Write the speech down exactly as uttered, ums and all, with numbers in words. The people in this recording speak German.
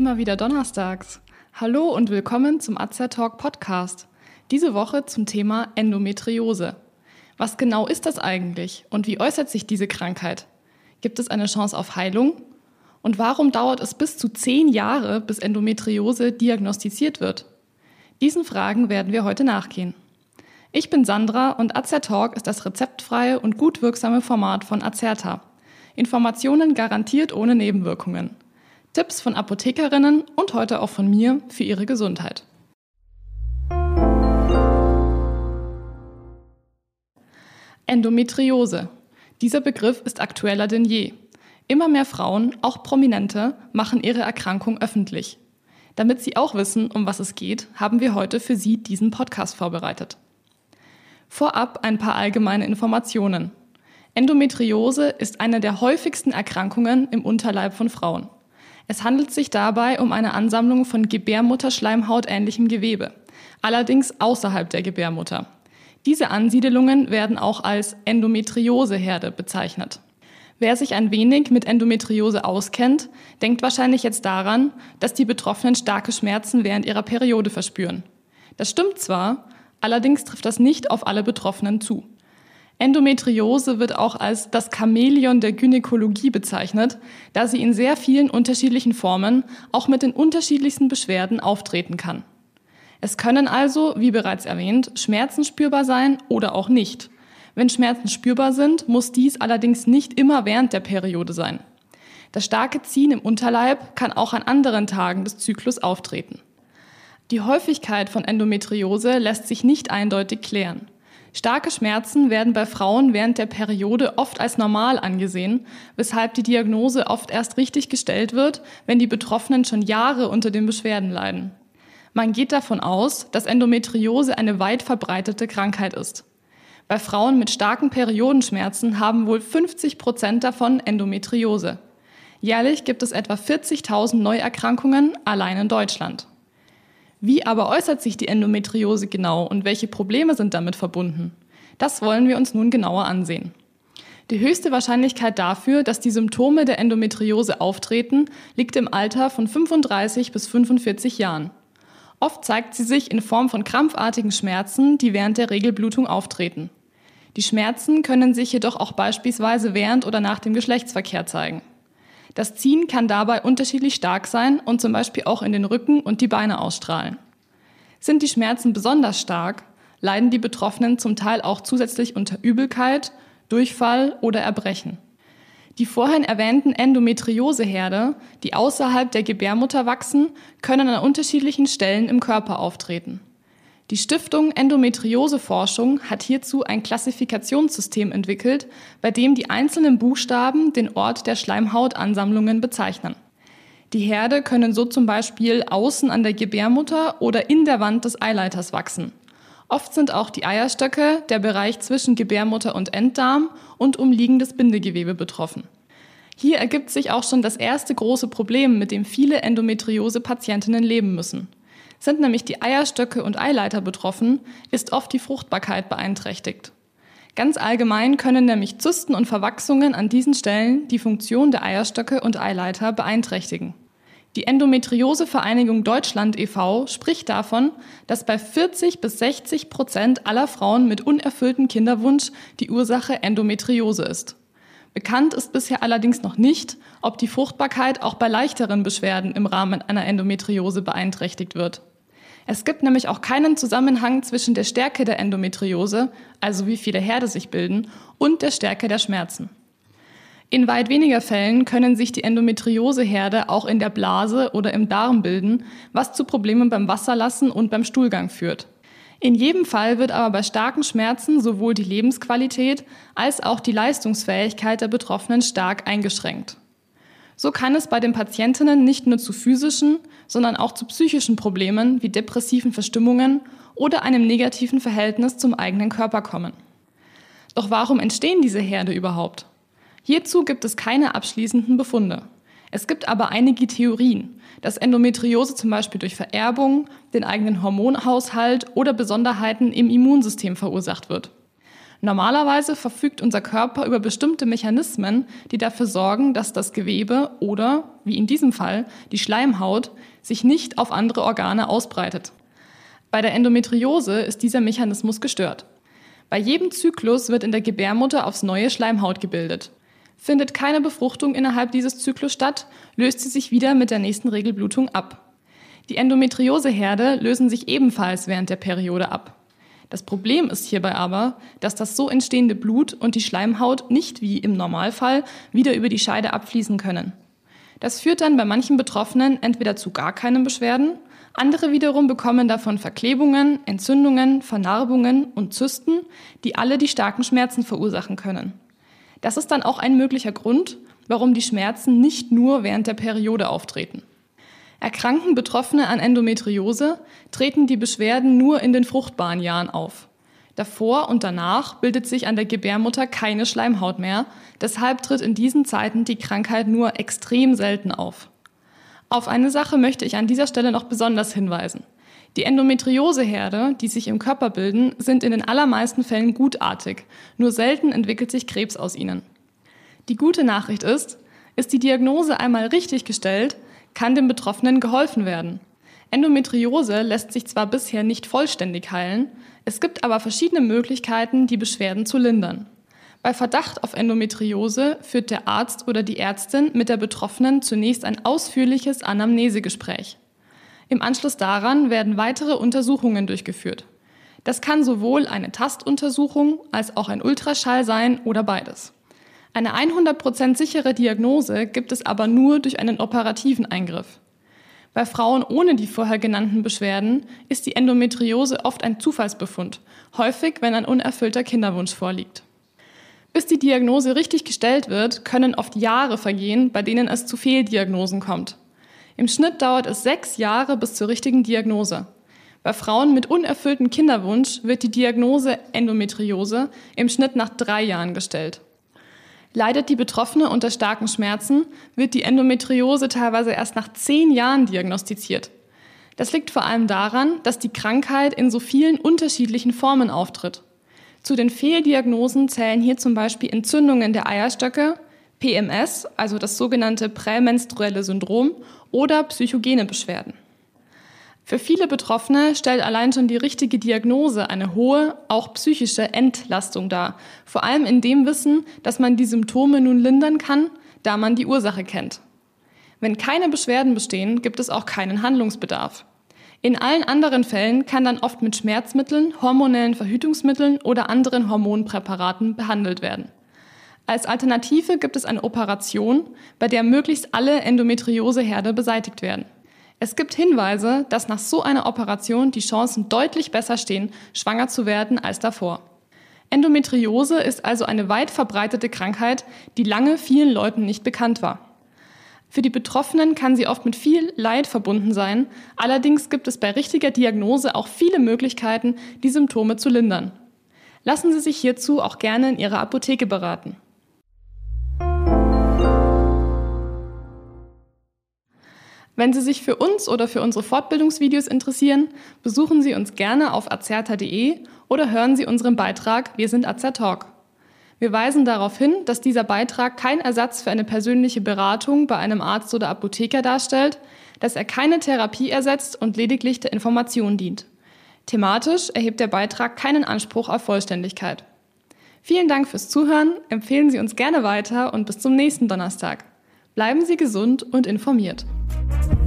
immer wieder donnerstags. Hallo und willkommen zum Azertalk Podcast. Diese Woche zum Thema Endometriose. Was genau ist das eigentlich und wie äußert sich diese Krankheit? Gibt es eine Chance auf Heilung? Und warum dauert es bis zu zehn Jahre, bis Endometriose diagnostiziert wird? Diesen Fragen werden wir heute nachgehen. Ich bin Sandra und Azertalk ist das rezeptfreie und gut wirksame Format von Azerta. Informationen garantiert ohne Nebenwirkungen. Tipps von Apothekerinnen und heute auch von mir für Ihre Gesundheit. Endometriose. Dieser Begriff ist aktueller denn je. Immer mehr Frauen, auch Prominente, machen ihre Erkrankung öffentlich. Damit Sie auch wissen, um was es geht, haben wir heute für Sie diesen Podcast vorbereitet. Vorab ein paar allgemeine Informationen. Endometriose ist eine der häufigsten Erkrankungen im Unterleib von Frauen. Es handelt sich dabei um eine Ansammlung von Gebärmutterschleimhautähnlichem Gewebe, allerdings außerhalb der Gebärmutter. Diese Ansiedelungen werden auch als Endometrioseherde bezeichnet. Wer sich ein wenig mit Endometriose auskennt, denkt wahrscheinlich jetzt daran, dass die Betroffenen starke Schmerzen während ihrer Periode verspüren. Das stimmt zwar, allerdings trifft das nicht auf alle Betroffenen zu. Endometriose wird auch als das Chamäleon der Gynäkologie bezeichnet, da sie in sehr vielen unterschiedlichen Formen, auch mit den unterschiedlichsten Beschwerden, auftreten kann. Es können also, wie bereits erwähnt, Schmerzen spürbar sein oder auch nicht. Wenn Schmerzen spürbar sind, muss dies allerdings nicht immer während der Periode sein. Das starke Ziehen im Unterleib kann auch an anderen Tagen des Zyklus auftreten. Die Häufigkeit von Endometriose lässt sich nicht eindeutig klären. Starke Schmerzen werden bei Frauen während der Periode oft als normal angesehen, weshalb die Diagnose oft erst richtig gestellt wird, wenn die Betroffenen schon Jahre unter den Beschwerden leiden. Man geht davon aus, dass Endometriose eine weit verbreitete Krankheit ist. Bei Frauen mit starken Periodenschmerzen haben wohl fünfzig Prozent davon Endometriose. Jährlich gibt es etwa vierzigtausend Neuerkrankungen allein in Deutschland. Wie aber äußert sich die Endometriose genau und welche Probleme sind damit verbunden? Das wollen wir uns nun genauer ansehen. Die höchste Wahrscheinlichkeit dafür, dass die Symptome der Endometriose auftreten, liegt im Alter von fünfunddreißig bis fünfundvierzig Jahren. Oft zeigt sie sich in Form von krampfartigen Schmerzen, die während der Regelblutung auftreten. Die Schmerzen können sich jedoch auch beispielsweise während oder nach dem Geschlechtsverkehr zeigen. Das Ziehen kann dabei unterschiedlich stark sein und zum Beispiel auch in den Rücken und die Beine ausstrahlen. Sind die Schmerzen besonders stark, leiden die Betroffenen zum Teil auch zusätzlich unter Übelkeit, Durchfall oder Erbrechen. Die vorhin erwähnten Endometrioseherde, die außerhalb der Gebärmutter wachsen, können an unterschiedlichen Stellen im Körper auftreten. Die Stiftung Endometrioseforschung hat hierzu ein Klassifikationssystem entwickelt, bei dem die einzelnen Buchstaben den Ort der Schleimhautansammlungen bezeichnen. Die Herde können so zum Beispiel außen an der Gebärmutter oder in der Wand des Eileiters wachsen. Oft sind auch die Eierstöcke, der Bereich zwischen Gebärmutter und Enddarm und umliegendes Bindegewebe betroffen. Hier ergibt sich auch schon das erste große Problem, mit dem viele Endometriose-Patientinnen leben müssen. Sind nämlich die Eierstöcke und Eileiter betroffen, ist oft die Fruchtbarkeit beeinträchtigt. Ganz allgemein können nämlich Zysten und Verwachsungen an diesen Stellen die Funktion der Eierstöcke und Eileiter beeinträchtigen. Die Endometriose-Vereinigung Deutschland e V spricht davon, dass bei vierzig bis sechzig Prozent aller Frauen mit unerfülltem Kinderwunsch die Ursache Endometriose ist. Bekannt ist bisher allerdings noch nicht, ob die Fruchtbarkeit auch bei leichteren Beschwerden im Rahmen einer Endometriose beeinträchtigt wird. Es gibt nämlich auch keinen Zusammenhang zwischen der Stärke der Endometriose, also wie viele Herde sich bilden, und der Stärke der Schmerzen. In weit weniger Fällen können sich die Endometrioseherde auch in der Blase oder im Darm bilden, was zu Problemen beim Wasserlassen und beim Stuhlgang führt. In jedem Fall wird aber bei starken Schmerzen sowohl die Lebensqualität als auch die Leistungsfähigkeit der Betroffenen stark eingeschränkt. So kann es bei den Patientinnen nicht nur zu physischen, sondern auch zu psychischen Problemen wie depressiven Verstimmungen oder einem negativen Verhältnis zum eigenen Körper kommen. Doch warum entstehen diese Herde überhaupt? Hierzu gibt es keine abschließenden Befunde. Es gibt aber einige Theorien, dass Endometriose zum Beispiel durch Vererbung, den eigenen Hormonhaushalt oder Besonderheiten im Immunsystem verursacht wird. Normalerweise verfügt unser Körper über bestimmte Mechanismen, die dafür sorgen, dass das Gewebe oder, wie in diesem Fall, die Schleimhaut, sich nicht auf andere Organe ausbreitet. Bei der Endometriose ist dieser Mechanismus gestört. Bei jedem Zyklus wird in der Gebärmutter aufs neue Schleimhaut gebildet. Findet keine Befruchtung innerhalb dieses Zyklus statt, löst sie sich wieder mit der nächsten Regelblutung ab. Die Endometrioseherde lösen sich ebenfalls während der Periode ab. Das Problem ist hierbei aber, dass das so entstehende Blut und die Schleimhaut nicht wie im Normalfall wieder über die Scheide abfließen können. Das führt dann bei manchen Betroffenen entweder zu gar keinen Beschwerden, andere wiederum bekommen davon Verklebungen, Entzündungen, Vernarbungen und Zysten, die alle die starken Schmerzen verursachen können. Das ist dann auch ein möglicher Grund, warum die Schmerzen nicht nur während der Periode auftreten. Erkranken Betroffene an Endometriose, treten die Beschwerden nur in den fruchtbaren Jahren auf. Davor und danach bildet sich an der Gebärmutter keine Schleimhaut mehr, deshalb tritt in diesen Zeiten die Krankheit nur extrem selten auf. Auf eine Sache möchte ich an dieser Stelle noch besonders hinweisen. Die Endometrioseherde, die sich im Körper bilden, sind in den allermeisten Fällen gutartig, nur selten entwickelt sich Krebs aus ihnen. Die gute Nachricht ist, ist die Diagnose einmal richtig gestellt, kann dem Betroffenen geholfen werden. Endometriose lässt sich zwar bisher nicht vollständig heilen, es gibt aber verschiedene Möglichkeiten, die Beschwerden zu lindern. Bei Verdacht auf Endometriose führt der Arzt oder die Ärztin mit der Betroffenen zunächst ein ausführliches Anamnesegespräch. Im Anschluss daran werden weitere Untersuchungen durchgeführt. Das kann sowohl eine Tastuntersuchung als auch ein Ultraschall sein oder beides. Eine hundert Prozent sichere Diagnose gibt es aber nur durch einen operativen Eingriff. Bei Frauen ohne die vorher genannten Beschwerden ist die Endometriose oft ein Zufallsbefund, häufig wenn ein unerfüllter Kinderwunsch vorliegt. Bis die Diagnose richtig gestellt wird, können oft Jahre vergehen, bei denen es zu Fehldiagnosen kommt. Im Schnitt dauert es sechs Jahre bis zur richtigen Diagnose. Bei Frauen mit unerfülltem Kinderwunsch wird die Diagnose Endometriose im Schnitt nach drei Jahren gestellt. Leidet die Betroffene unter starken Schmerzen, wird die Endometriose teilweise erst nach zehn Jahren diagnostiziert. Das liegt vor allem daran, dass die Krankheit in so vielen unterschiedlichen Formen auftritt. Zu den Fehldiagnosen zählen hier zum Beispiel Entzündungen der Eierstöcke, P M S, also das sogenannte prämenstruelle Syndrom, oder psychogene Beschwerden. Für viele Betroffene stellt allein schon die richtige Diagnose eine hohe, auch psychische Entlastung dar, vor allem in dem Wissen, dass man die Symptome nun lindern kann, da man die Ursache kennt. Wenn keine Beschwerden bestehen, gibt es auch keinen Handlungsbedarf. In allen anderen Fällen kann dann oft mit Schmerzmitteln, hormonellen Verhütungsmitteln oder anderen Hormonpräparaten behandelt werden. Als Alternative gibt es eine Operation, bei der möglichst alle Endometrioseherde beseitigt werden. Es gibt Hinweise, dass nach so einer Operation die Chancen deutlich besser stehen, schwanger zu werden als davor. Endometriose ist also eine weit verbreitete Krankheit, die lange vielen Leuten nicht bekannt war. Für die Betroffenen kann sie oft mit viel Leid verbunden sein, allerdings gibt es bei richtiger Diagnose auch viele Möglichkeiten, die Symptome zu lindern. Lassen Sie sich hierzu auch gerne in Ihrer Apotheke beraten. Wenn Sie sich für uns oder für unsere Fortbildungsvideos interessieren, besuchen Sie uns gerne auf azerta punkt de oder hören Sie unseren Beitrag Wir sind Azertalk. Wir weisen darauf hin, dass dieser Beitrag kein Ersatz für eine persönliche Beratung bei einem Arzt oder Apotheker darstellt, dass er keine Therapie ersetzt und lediglich der Information dient. Thematisch erhebt der Beitrag keinen Anspruch auf Vollständigkeit. Vielen Dank fürs Zuhören, empfehlen Sie uns gerne weiter und bis zum nächsten Donnerstag. Bleiben Sie gesund und informiert.